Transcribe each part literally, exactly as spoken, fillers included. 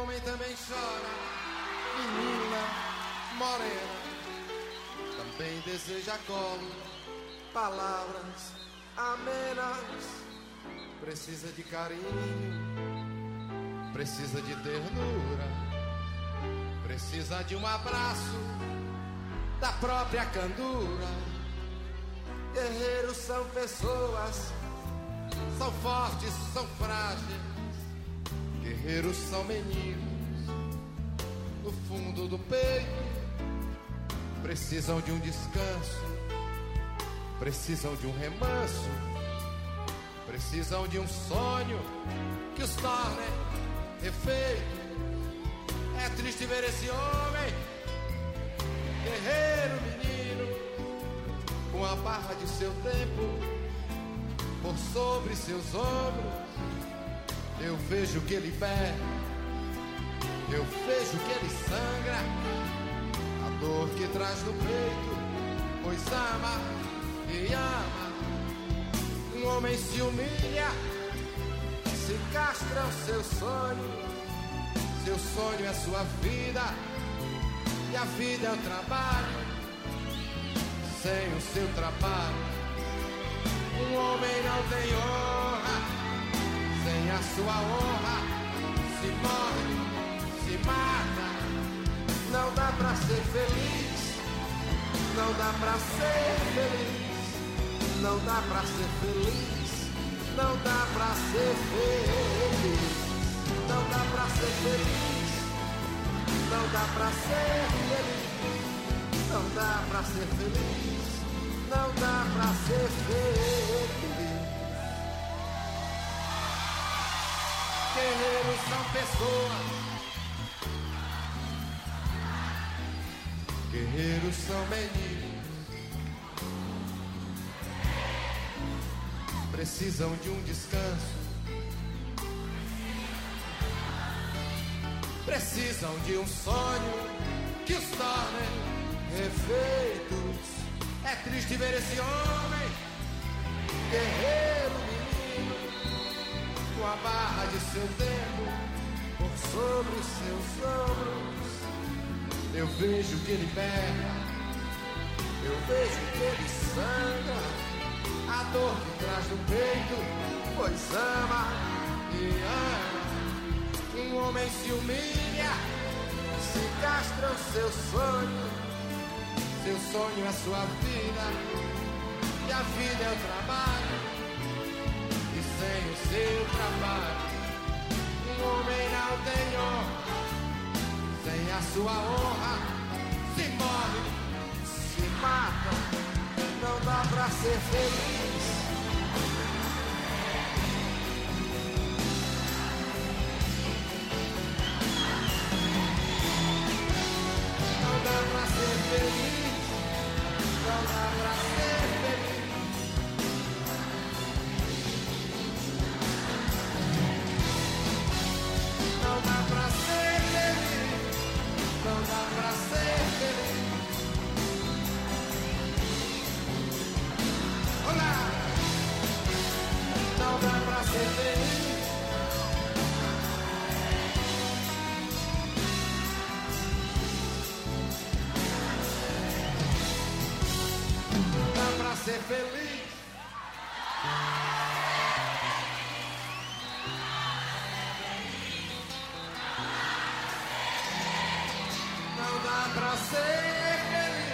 homem também chora, menina morena, também deseja colo, palavras amenas, precisa de carinho, precisa de ternura, precisa de um abraço da própria candura. Guerreiros são pessoas, são fortes, são frágeis. Guerreiros são meninos no fundo do peito, precisam de um descanso, precisam de um remanso, precisam de um sonho que os torne refeitos. É triste ver esse homem, guerreiro menino, com a barra de seu tempo por sobre seus ombros. Eu vejo que ele perde, eu vejo que ele sangra, a dor que traz no peito, pois ama e ama. Um homem se humilha, se castra o seu sonho. Seu sonho é sua vida, e a vida é o trabalho. Sem o seu trabalho, um homem não tem honra. Sem a sua honra, se morre, se mata. Não dá pra ser feliz, não dá pra ser feliz, não dá pra ser feliz, não dá pra ser feliz, não dá pra ser feliz, não dá pra ser feliz, não dá pra ser feliz, não dá pra ser feliz. Guerreiros são pessoas, guerreiros são meninos, precisam de um descanso, precisam de um sonho que os torne refeitos. É triste ver esse homem, guerreiro menino, com a barra de seu tempo por sobre os seus ombros. Eu vejo que ele pega, eu vejo que ele sangra, a dor que traz no peito, pois ama e ama. Um homem se humilha, se castra o seu sonho. Seu sonho é sua vida, e a vida é o trabalho. E sem o seu trabalho, um homem não tem honra. Sem a sua honra, se morre, se mata. Não dá pra ser feliz. Não dá pra ser feliz. Não dá pra ser feliz. Não dá pra ser feliz. Não dá pra ser feliz. Olá! Não dá pra ser feliz. Não dá pra ser feliz. Não dá pra ser feliz.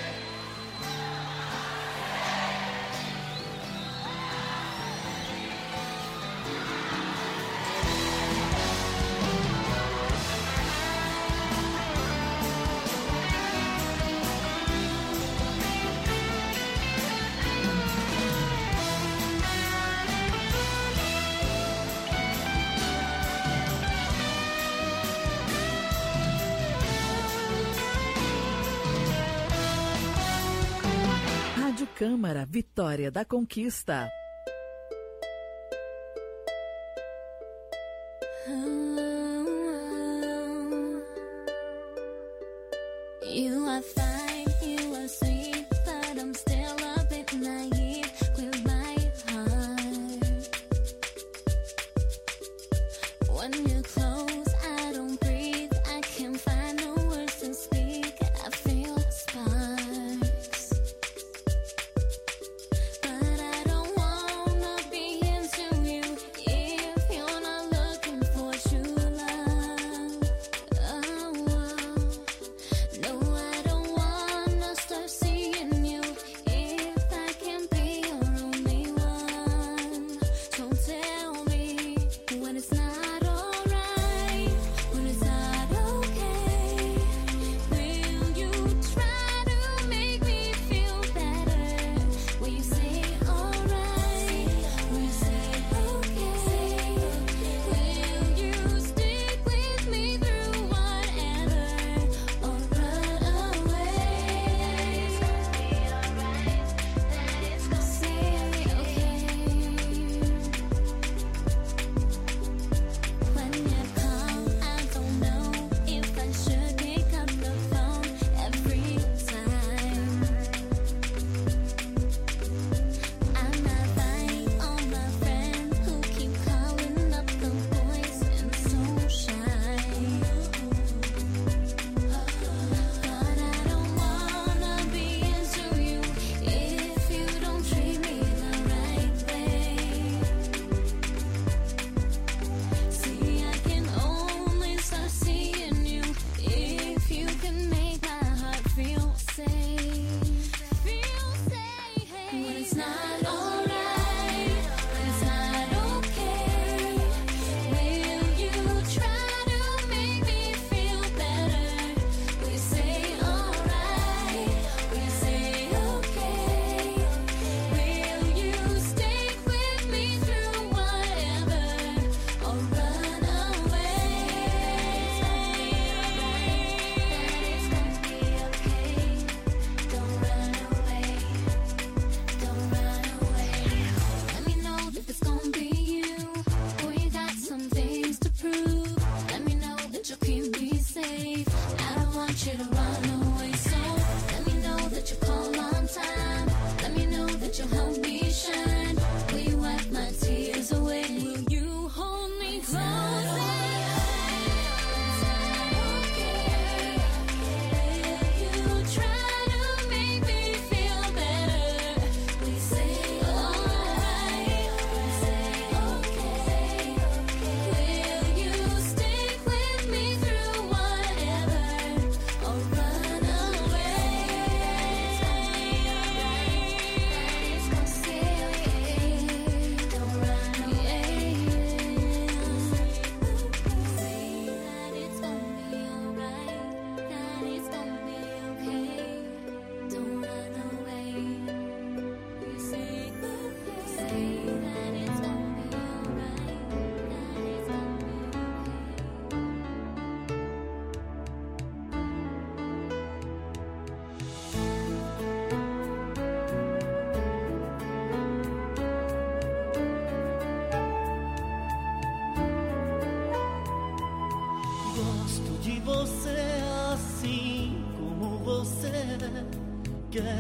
Rádio Câmara, Vitória da Conquista. You are fine, you are sweet, but I'm still a bit naive with my heart. When you're close, I don't breathe,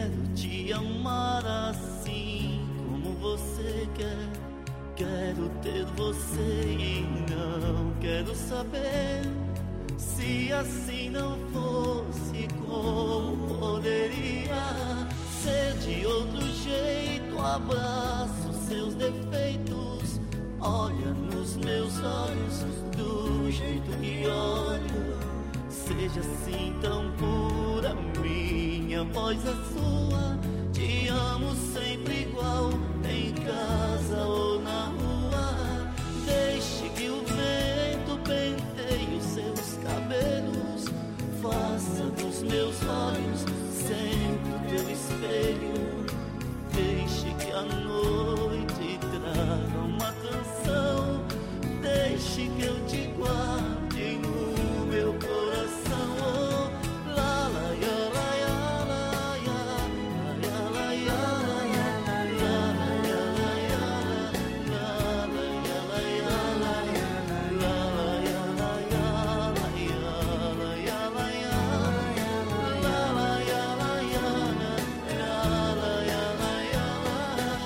Quero te amar assim como você quer. Quero ter você e não quero saber se assim não fosse, como poderia ser de outro jeito. Abraço seus defeitos, olha nos meus olhos do jeito que olho. Seja assim tão pura, minha voz é sua. Te amo sempre igual, em casa ou na rua. Deixe que o vento penteie os seus cabelos. Faça dos meus olhos sempre o teu espelho. Deixe que a noite traga uma canção. Deixe que eu te guarde no meu coração. Oh, la la ya la ya la ya la la ya la ya la la ya la ya la la ya la ya la ya la la ya la ya la ya la ya la ya la la ya la ya la ya la ya la.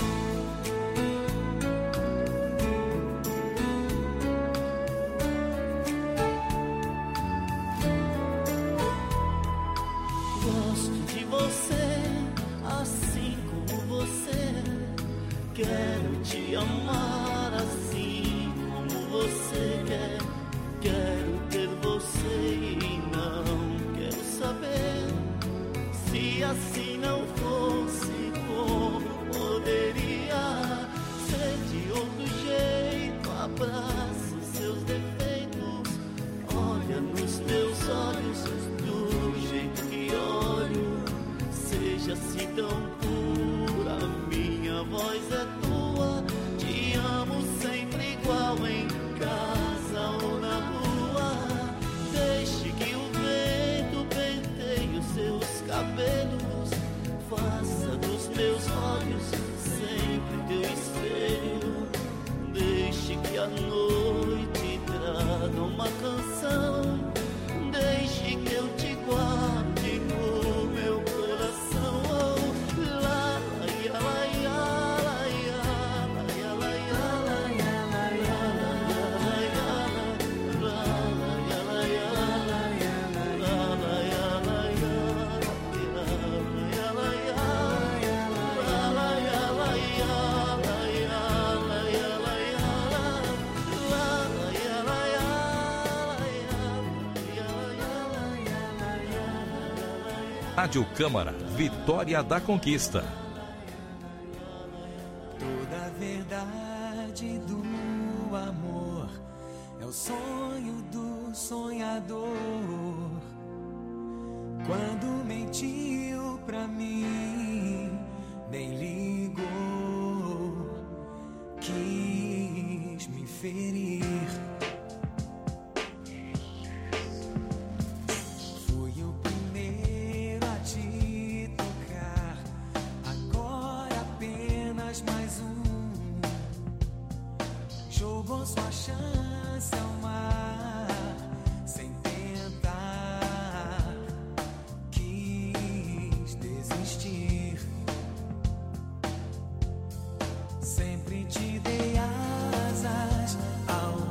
Gosto de você, assim como você. Quero te amar assim como você quer. Quero ter você e não quero saber se assim não fosse, como poderia ser de outro jeito. Abraço seus defeitos, olha nos meus olhos do jeito que olho. Seja assim tão pura, minha voz é tua. Te amo sempre igual, em casa ou na rua. Deixe que o vento penteie os seus cabelos. Faça dos meus olhos sempre teu espelho. Deixe que a noite traga uma canção. Deixe que eu te guarde no meu coração. Oh, la la ya la ya la ya la ya la ya la ya la ya la ya la ya la ya la ya la ya la ya la la ya Rádio Câmara, Vitória da Conquista. Toda a verdade do amor é o sonho do sonhador. Quando mentiu pra mim, nem ligou, quis me ferir. Fui o primeiro a te tocar, agora apenas mais um. Jogou sua chance ao mar, sem tentar, quis desistir. Sempre te dei asas ao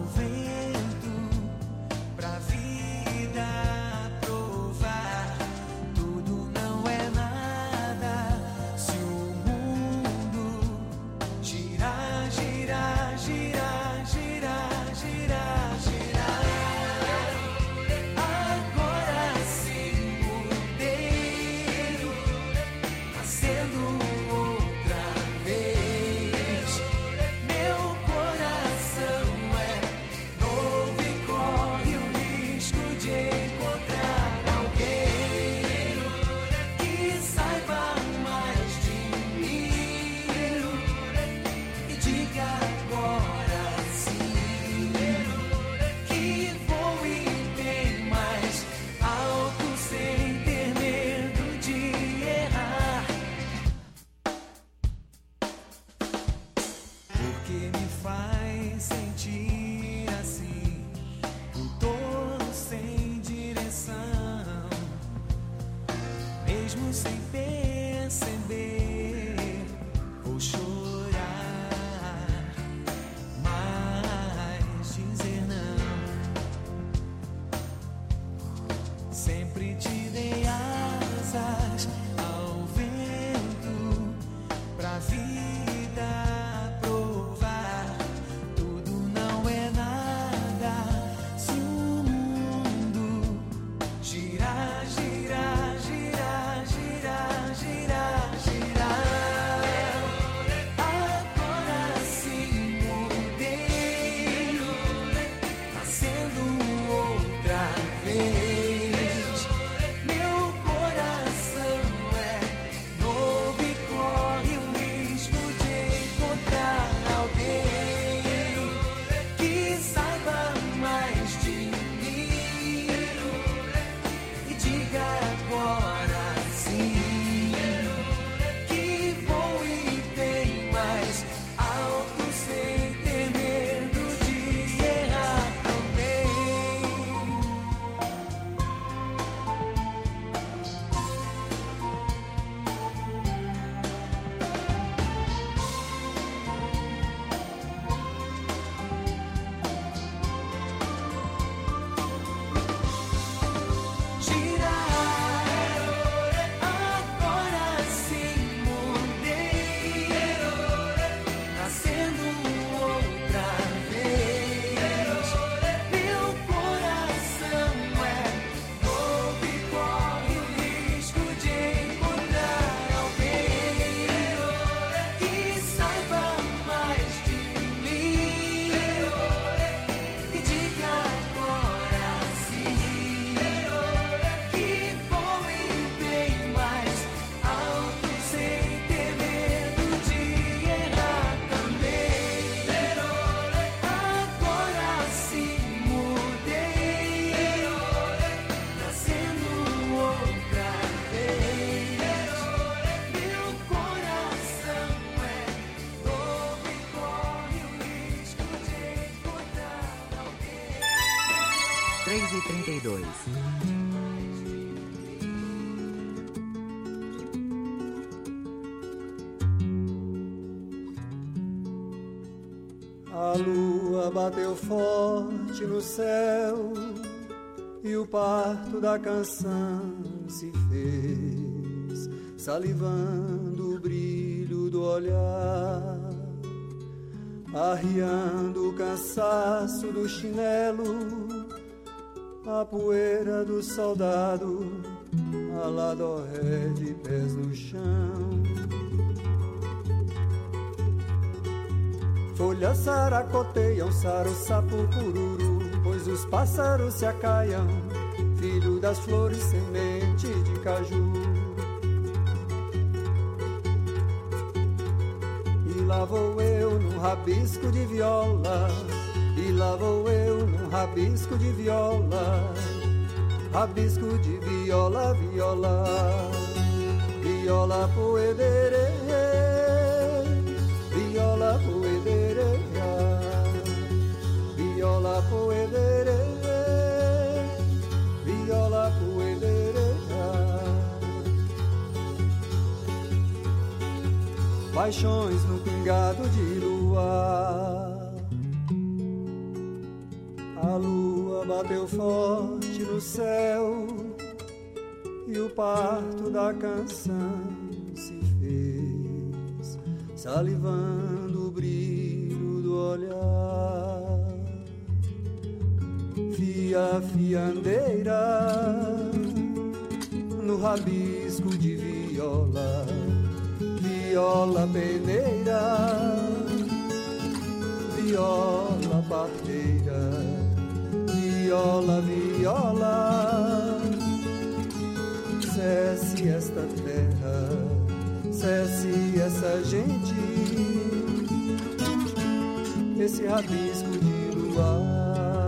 quinze e trinta e dois. A lua bateu forte no céu e o parto da canção se fez, salivando o brilho do olhar, arriando o cansaço do chinelo, a poeira do soldado, a ladorré de pés no chão. Folhas saracoteiam, saro, sapo, cururu, pois os pássaros se acaiam, filho das flores, semente de caju. E lá vou eu num rabisco de viola, e lá vou eu num rabisco de viola, rabisco de viola, viola, viola poederê, viola poederê, viola poederê, viola poederê. Paixões no pingado de lua, a lua bateu forte no céu e o parto da canção se fez, salivando o brilho do olhar. Fia, fiandeira, no rabisco de viola, viola peneira, viola parteira, viola, viola. Cesse esta terra, cesse essa gente, esse rabisco de luar.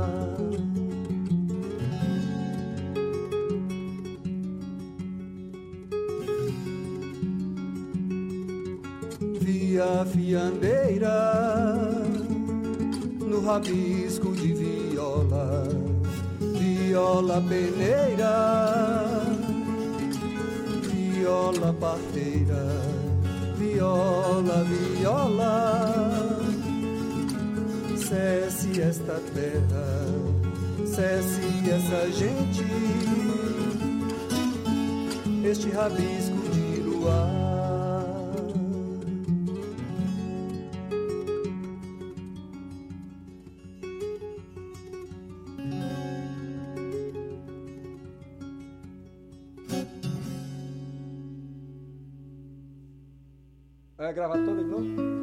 Via fiandeira, no rabisco de viola, viola peneira, viola parteira, viola, viola. Cesse esta terra, cesse essa gente, este rabisco de luar. Vai gravar todo de novo?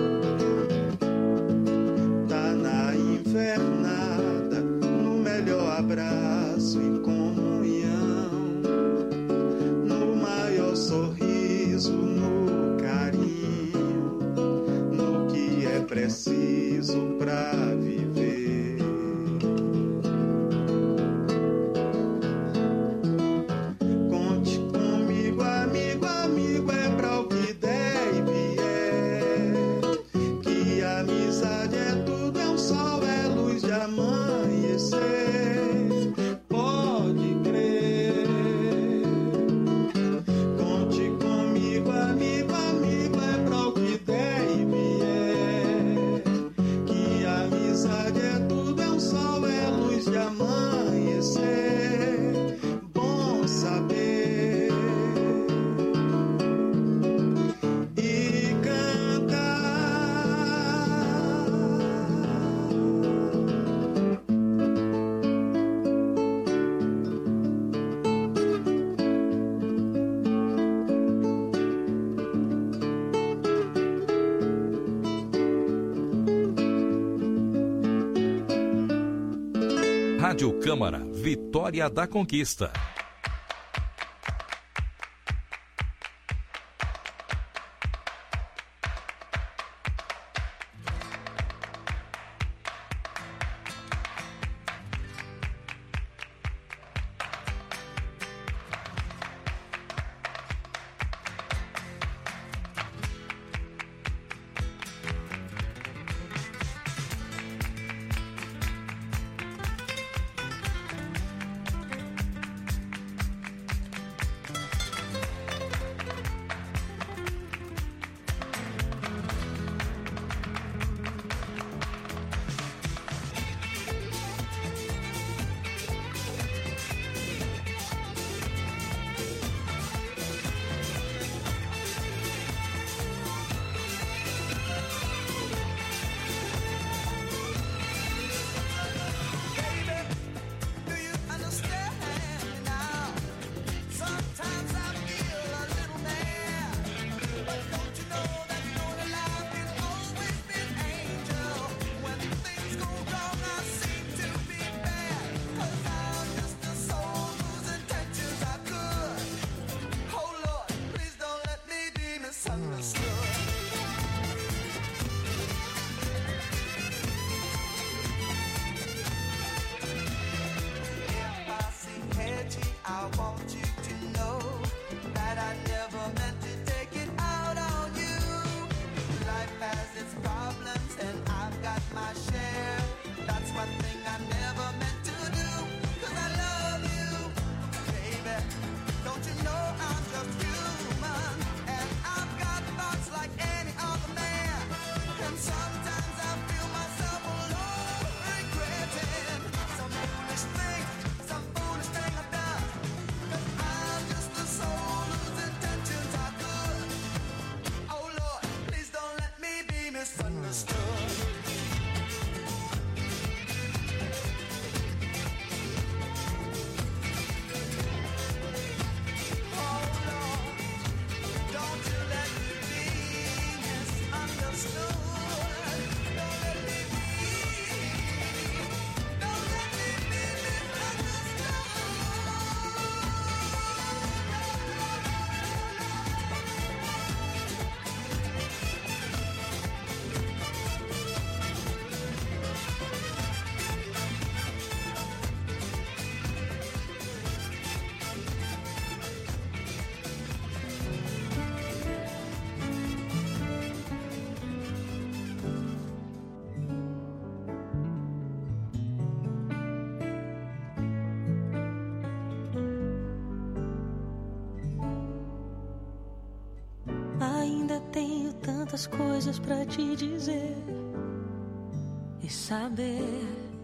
Melhor preciso pra viver. Conte comigo, amigo, amigo, é pra o que der e vier. Que a amizade é tudo, é um sol, é luz de amanhecer. Pode crer. Conte comigo, amigo, amigo, é pra o que der e vier. Que a amizade é tudo, é um sol, é luz de amanhecer. Bom saber e cantar. Rádio Câmara, Vitória da Conquista. Ainda tenho tantas coisas pra te dizer e saber.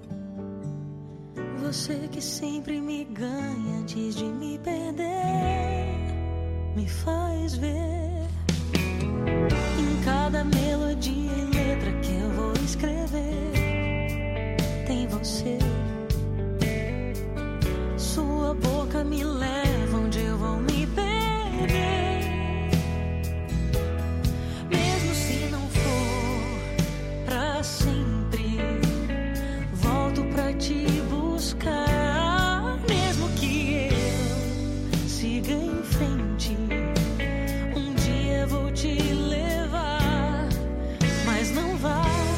Você que sempre me ganha antes de me perder, me faz ver em cada melodia e letra que eu vou escrever. Tem você, sua boca me leva onde eu vou me perder. Te buscar, mesmo que eu siga em frente, um dia vou te levar, mas não vai.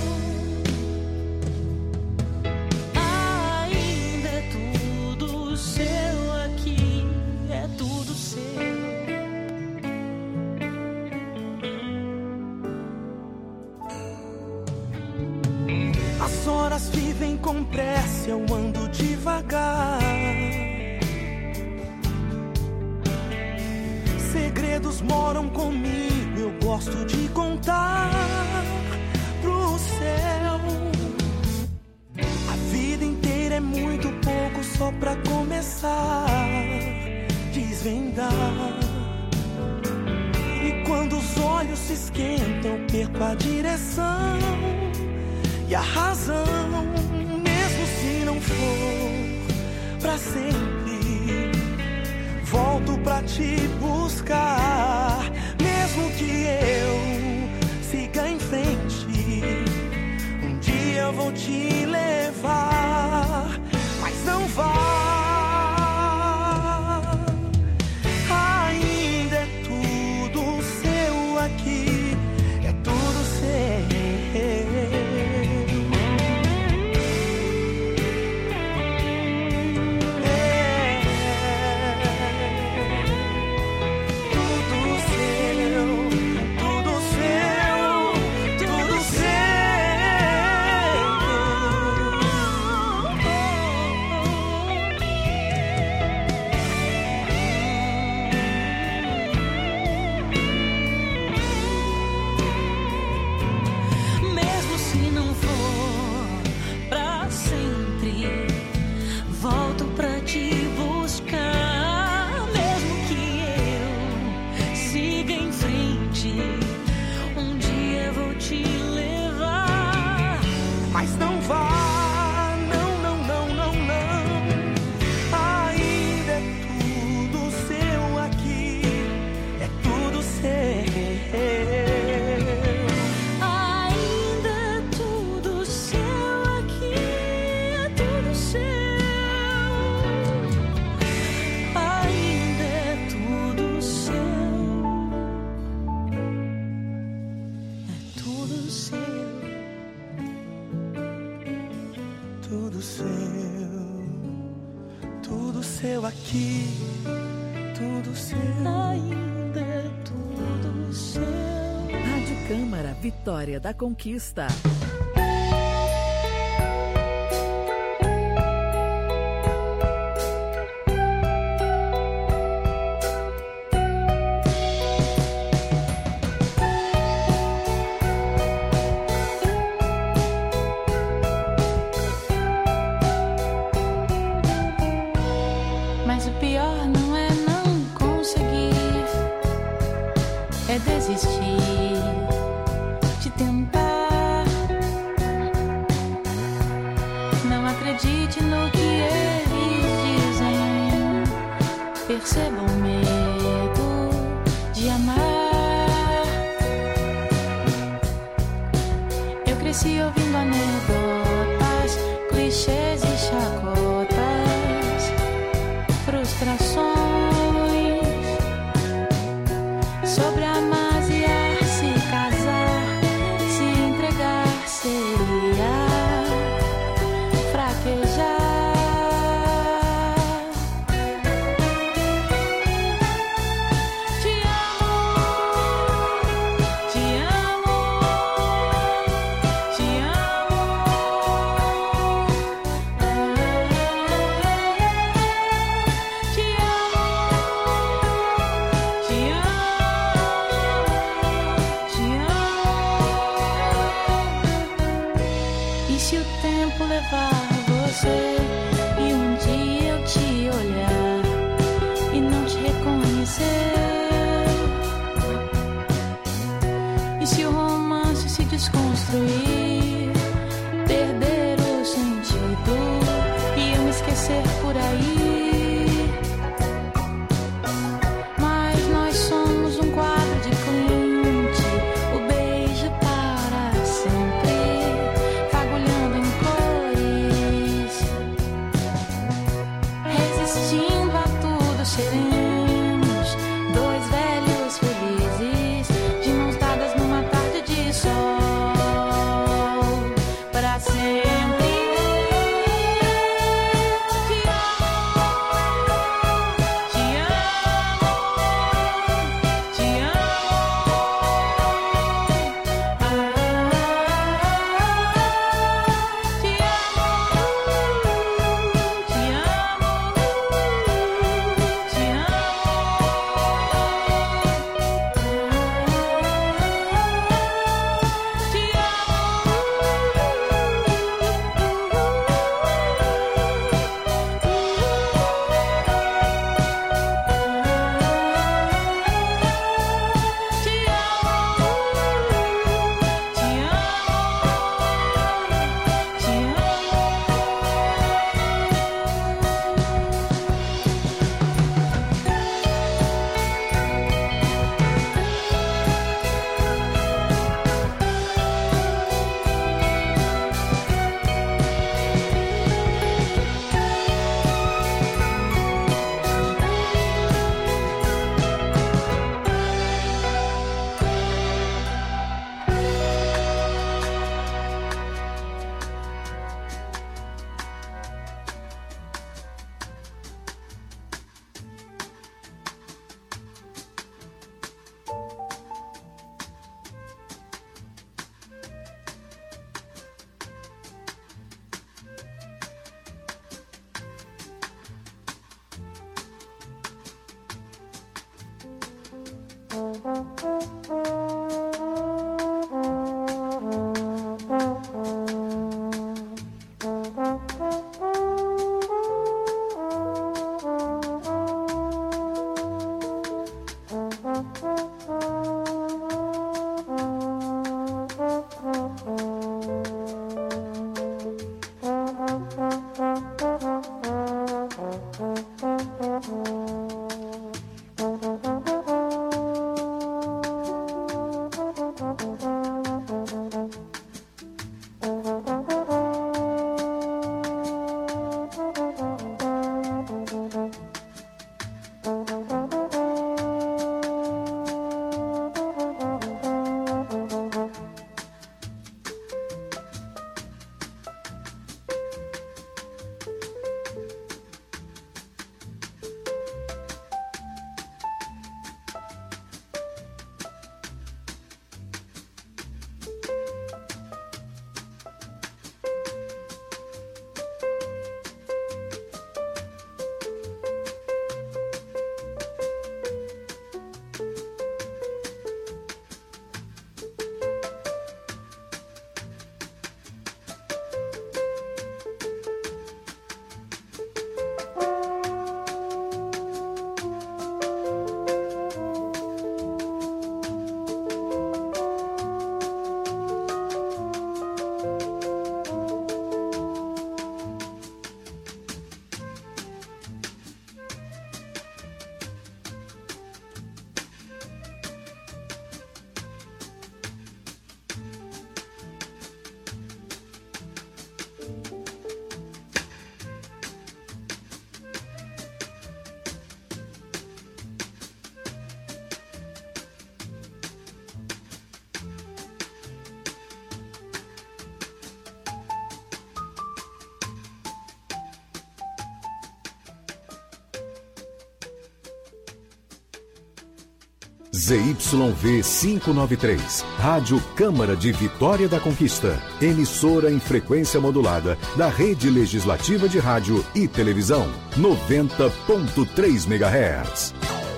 As horas vivem com pressa, eu ando devagar. Segredos moram comigo, eu gosto de contar pro céu. A vida inteira é muito pouco só pra começar, desvendar. E quando os olhos se esquentam, eu perco a direção e a razão. Mesmo se não for pra sempre, volto pra te buscar. Mesmo que eu siga em frente, um dia eu vou te levar. Mas não vá, ainda é tudo seu aqui, é tudo seu. Aqui, tudo seu, ainda é tudo seu. Rádio Câmara, Vitória da Conquista. Mas o pior não é não conseguir, é desistir de tentar. Não acredite no que eles dizem, perceba o medo de amar. Eu cresci ouvindo anedotas, clichês e chacotas, frustrações sobre amar-se, se casar, se entregar seria fraquejar. Te amo, te amo, te amo. Te amo, Z Y V quinhentos e noventa e três, Rádio Câmara de Vitória da Conquista, emissora em frequência modulada da Rede Legislativa de Rádio e Televisão, noventa ponto três megahertz.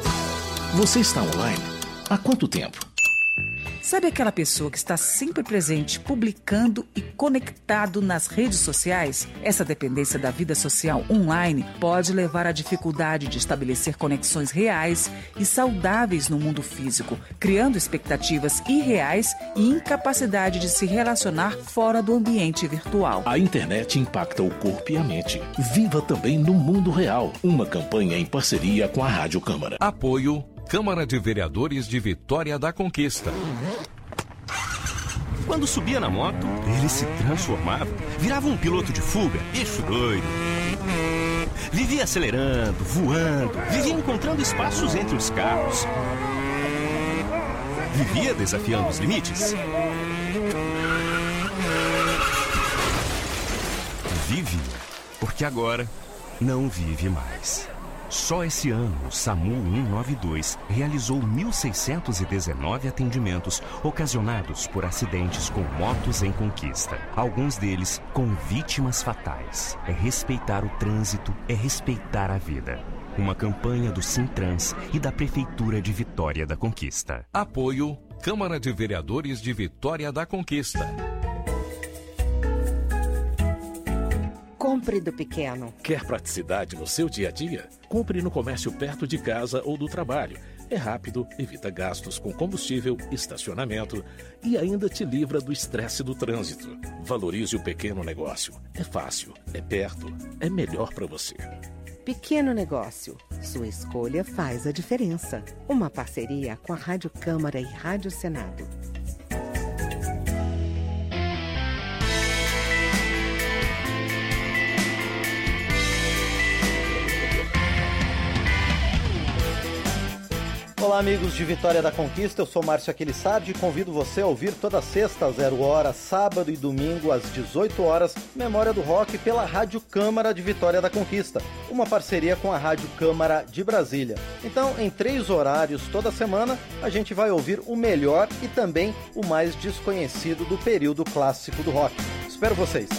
Você está online há quanto tempo? Sabe aquela pessoa que está sempre presente, publicando e conectado nas redes sociais? Essa dependência da vida social online pode levar à dificuldade de estabelecer conexões reais e saudáveis no mundo físico, criando expectativas irreais e incapacidade de se relacionar fora do ambiente virtual. A internet impacta o corpo e a mente. Viva também no mundo real. Uma campanha em parceria com a Rádio Câmara. Apoio Câmara de Vereadores de Vitória da Conquista. Quando subia na moto, ele se transformava, virava um piloto de fuga, bicho doido. Vivia acelerando, voando, vivia encontrando espaços entre os carros. Vivia desafiando os limites. Vive, porque agora não vive mais. Só esse ano, o SAMU cento e noventa e dois realizou mil seiscentos e dezenove atendimentos ocasionados por acidentes com motos em conquista. Alguns deles com vítimas fatais. É respeitar o trânsito, é respeitar a vida. Uma campanha do Sintrans e da Prefeitura de Vitória da Conquista. Apoio Câmara de Vereadores de Vitória da Conquista. Compre do pequeno. Quer praticidade no seu dia a dia? Compre no comércio perto de casa ou do trabalho. É rápido, evita gastos com combustível, estacionamento e ainda te livra do estresse do trânsito. Valorize o pequeno negócio. É fácil, é perto, é melhor para você. Pequeno negócio. Sua escolha faz a diferença. Uma parceria com a Rádio Câmara e Rádio Senado. Olá, amigos de Vitória da Conquista, eu sou Márcio Aquilissardi e convido você a ouvir toda sexta às zero hora, sábado e domingo às dezoito horas, Memória do Rock pela Rádio Câmara de Vitória da Conquista, uma parceria com a Rádio Câmara de Brasília. Então, em três horários toda semana, a gente vai ouvir o melhor e também o mais desconhecido do período clássico do rock. Espero vocês!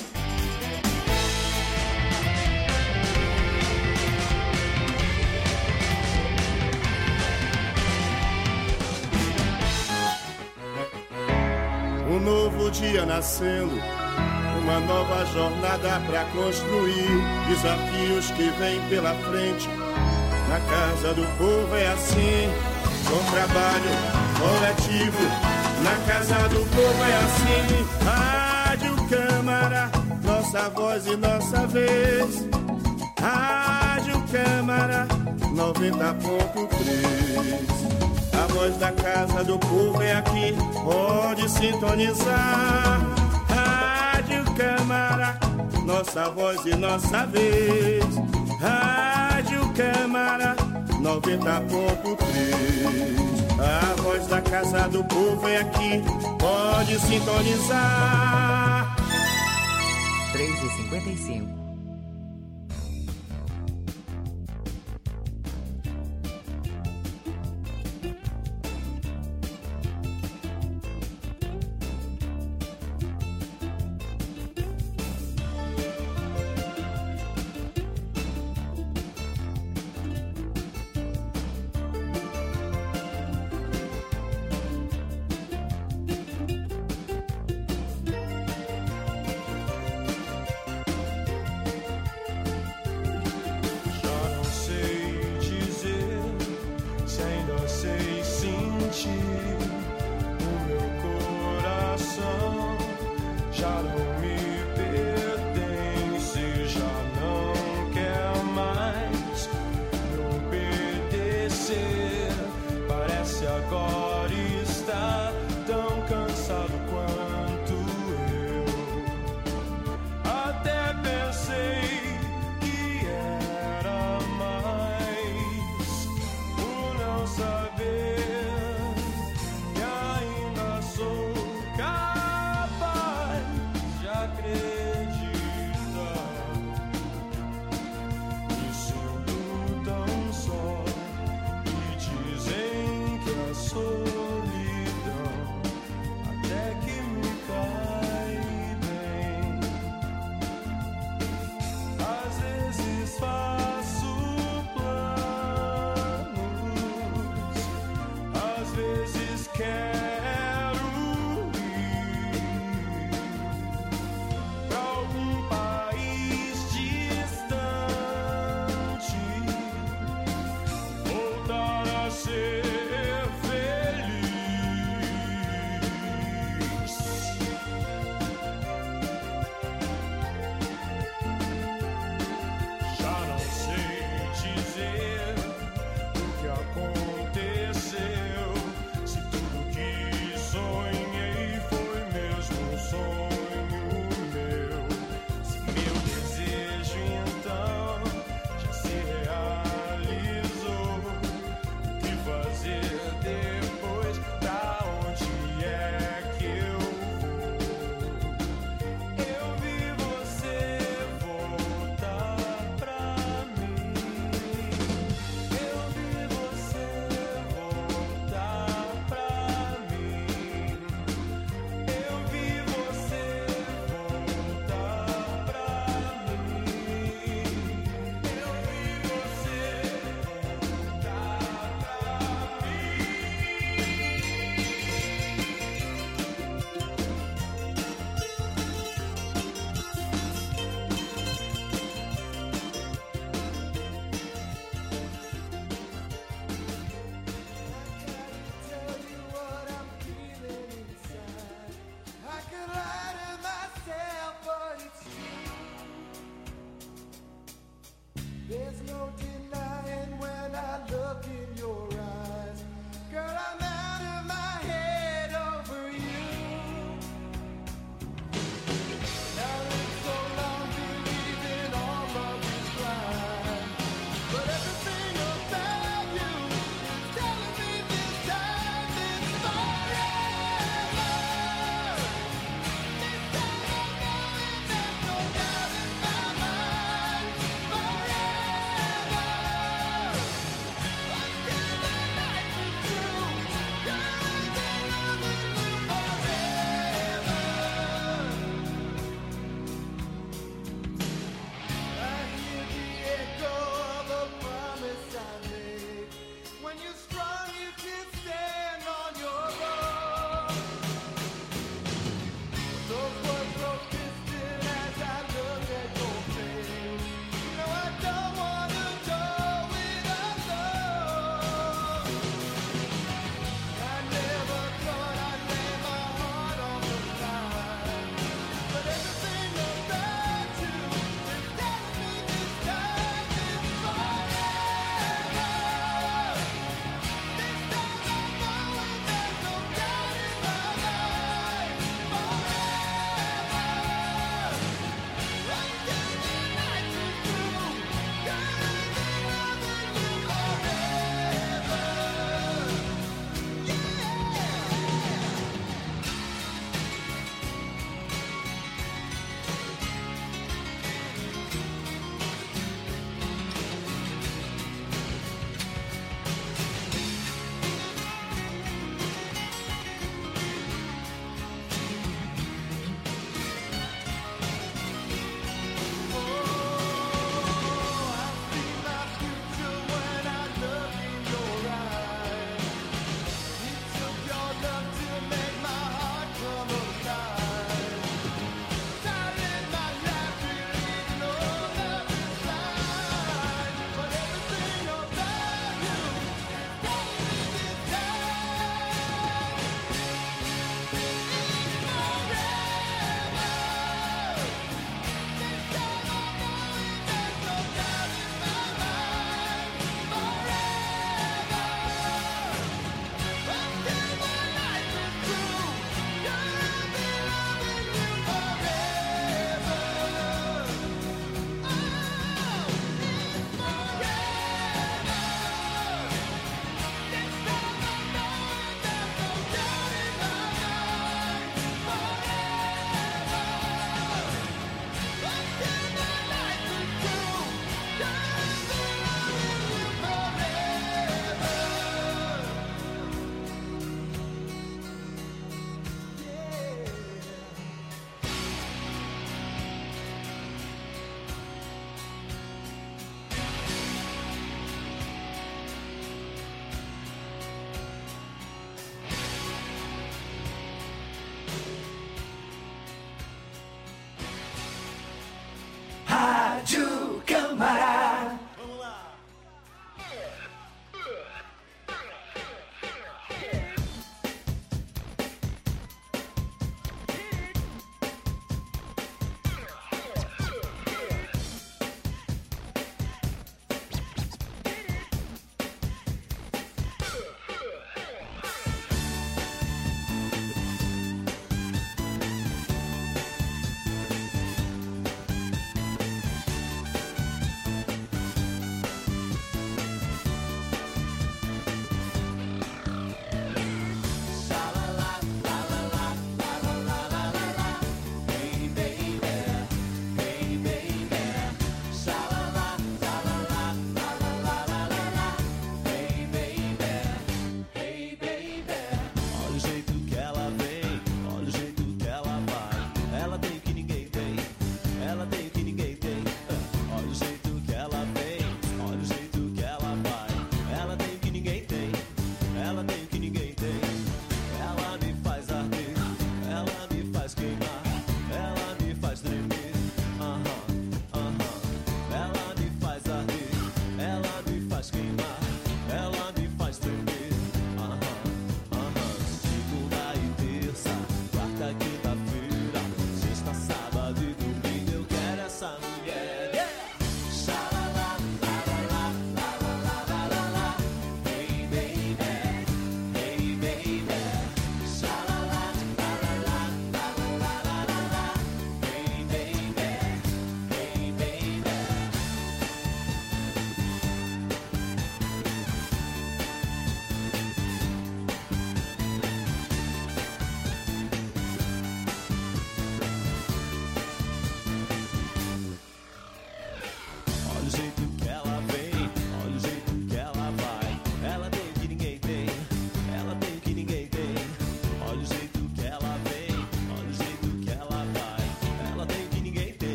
um novo dia nascendo, uma nova jornada pra construir, desafios que vêm pela frente. Na casa do povo é assim, com trabalho coletivo. Na casa do povo é assim, Rádio Câmara, nossa voz e nossa vez. Rádio Câmara noventa ponto três. A voz da casa do povo é aqui, pode sintonizar. Rádio Câmara, nossa voz e nossa vez. Rádio Câmara noventa ponto três. A voz da casa do povo é aqui, pode sintonizar. três e cinquenta e cinco.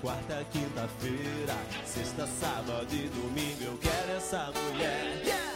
quarta, quinta-feira, sexta, sábado e domingo. Eu quero essa mulher. Yeah!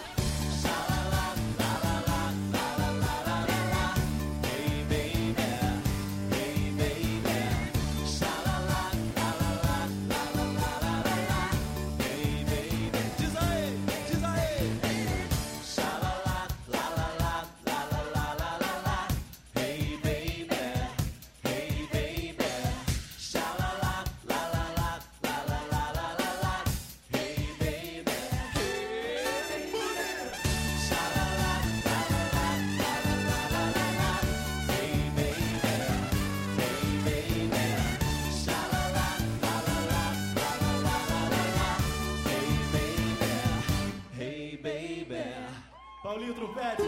Paulinho Trompete.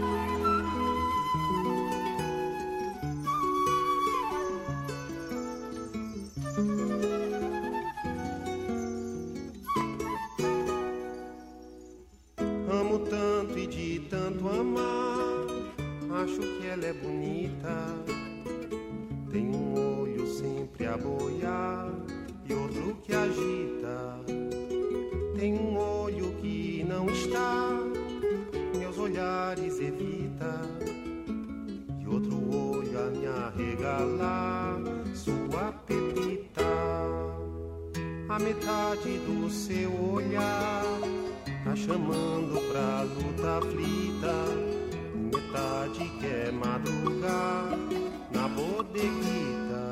Amo tanto e de tanto amar, acho que ela é bonita. Tem um olho sempre a boiar e outro que agita. Tem um olho que não está, meus olhares evita, e outro olho a me arregalar sua pepita. A metade do seu olhar tá chamando pra luta aflita, e metade quer madrugar na bodeguita.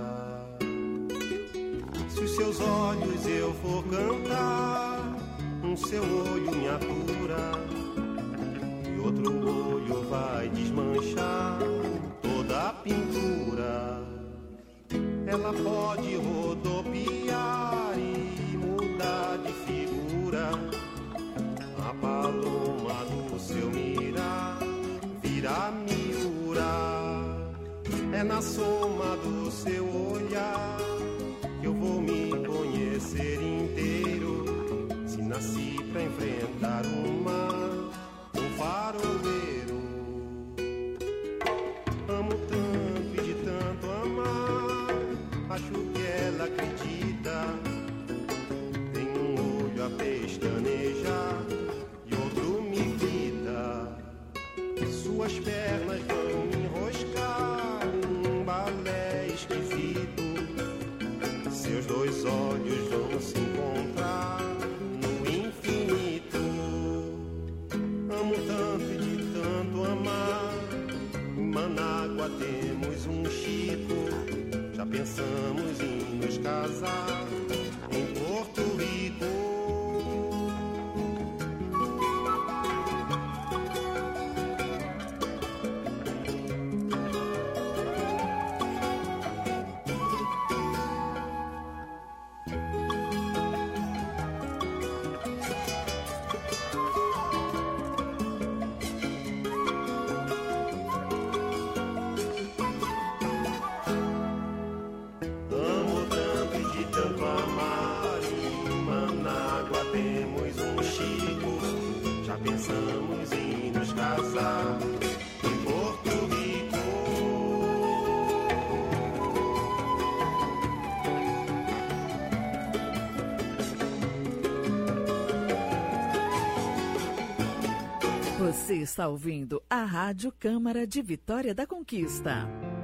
Se os seus olhos eu for cantar, um seu olho me atura, outro olho vai desmanchar toda a pintura. Ela pode rodopiar e mudar de figura. A paloma no seu mirar vira miura. É na soma do seu olhar que eu vou me conhecer inteiro. Se nasci pra enfrentar o mar, faroleiro. Amo tanto e de tanto amar, acho que ela acredita. Tem um olho a pestanejar e outro me grita. Suas pernas vão me enroscar num balé esquisito. Seus dois olhos vão se encontrar no infinito. Amo tanto e de tanto amar, em Manágua temos um Chico. Já pensamos em nos casar em Porto Rico. Pensamos em nos casar em Porto Rico. Você está ouvindo a Rádio Câmara de Vitória da Conquista.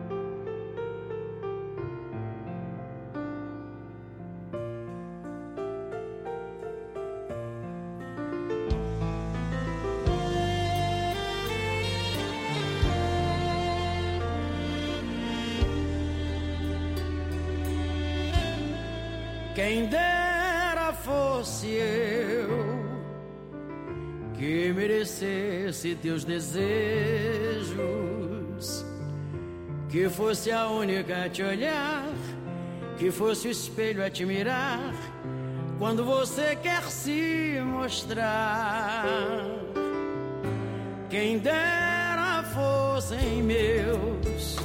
Quem dera fosse eu que merecesse teus desejos, que fosse a única a te olhar, que fosse o espelho a te mirar quando você quer se mostrar. Quem dera fossem meus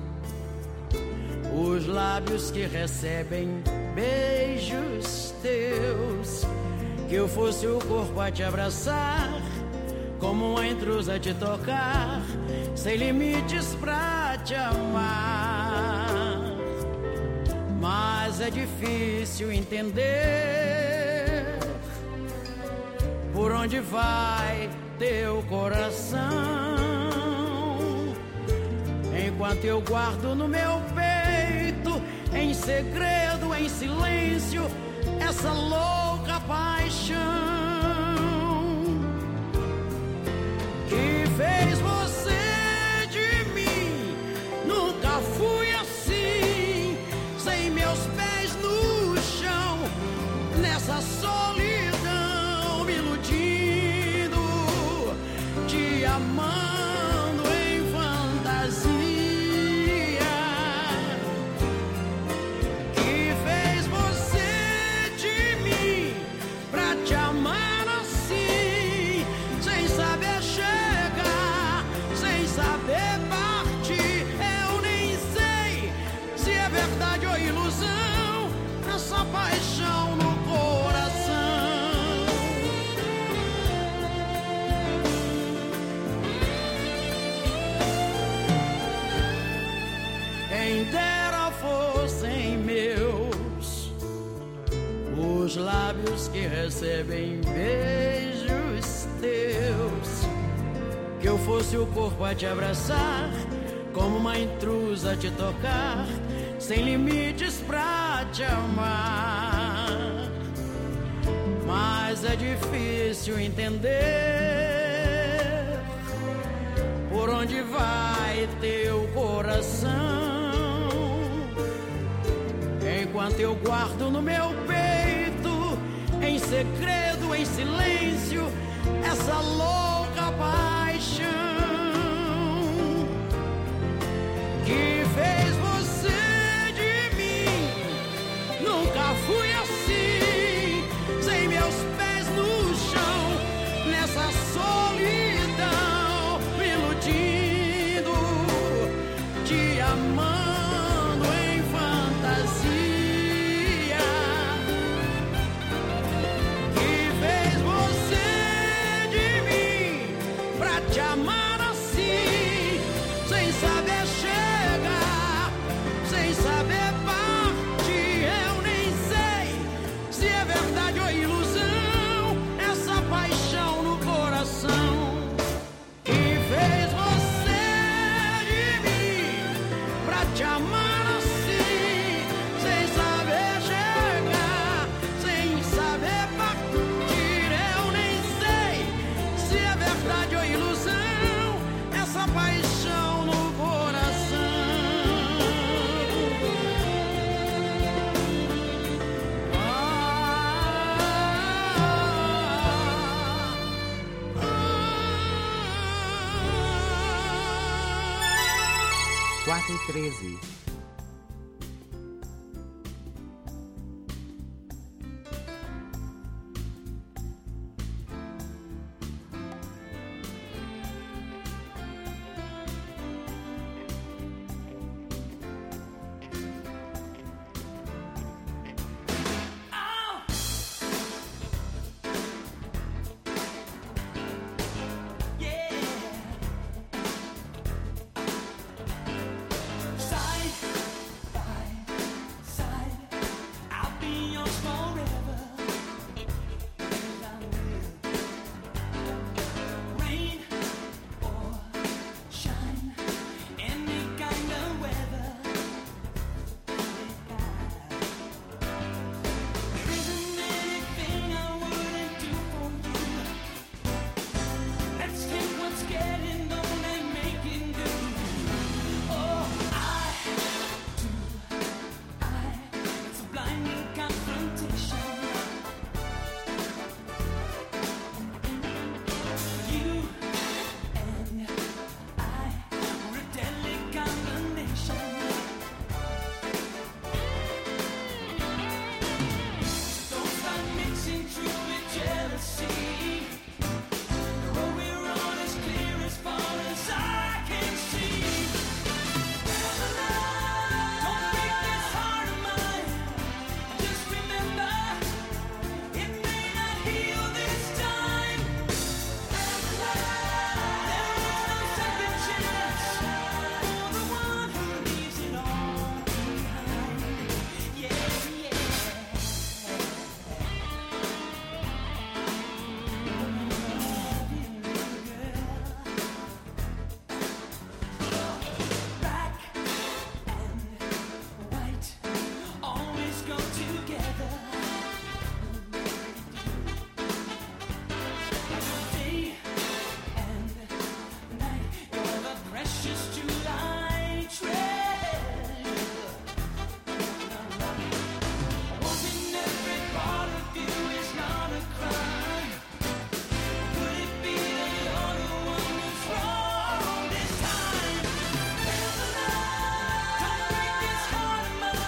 os lábios que recebem beijos teus, que eu fosse o corpo a te abraçar, como uma intrusa a te tocar, sem limites pra te amar. Mas é difícil entender por onde vai teu coração, enquanto eu guardo no meu peito, em segredo, em silêncio, essa louca paixão que fez você de mim. Nunca fui assim, sem meus pés no chão, nessa solidão, me iludindo, te amando em fantasia, que fez você de mim pra te amar assim, sem saber chegar, sem saber partir. Eu nem sei se é verdade ou ilusão, essa paixão no coração. Quem dera fossem meus os lábios que recebem beijos teus, que eu fosse o corpo a te abraçar, como uma intrusa a te tocar, sem limites pra te amar. Mas é difícil entender por onde vai teu coração, enquanto eu guardo no meu peito, em segredo, em silêncio, essa louca paixão que fez você de mim. Nunca fui assim, sem meus pés no chão, nessa solidão, me iludindo, te amando em fantasia, que fez você de mim pra te amar assim, sem saber chegar, sem saber partir. Eu nem sei se é verdade ou ilusão, essa paixão no coração que fez você de mim pra te amar assim, sem saber chegar, sem saber partir. Eu nem sei se é verdade ou ilusão, essa paixão no coração. quatro e treze.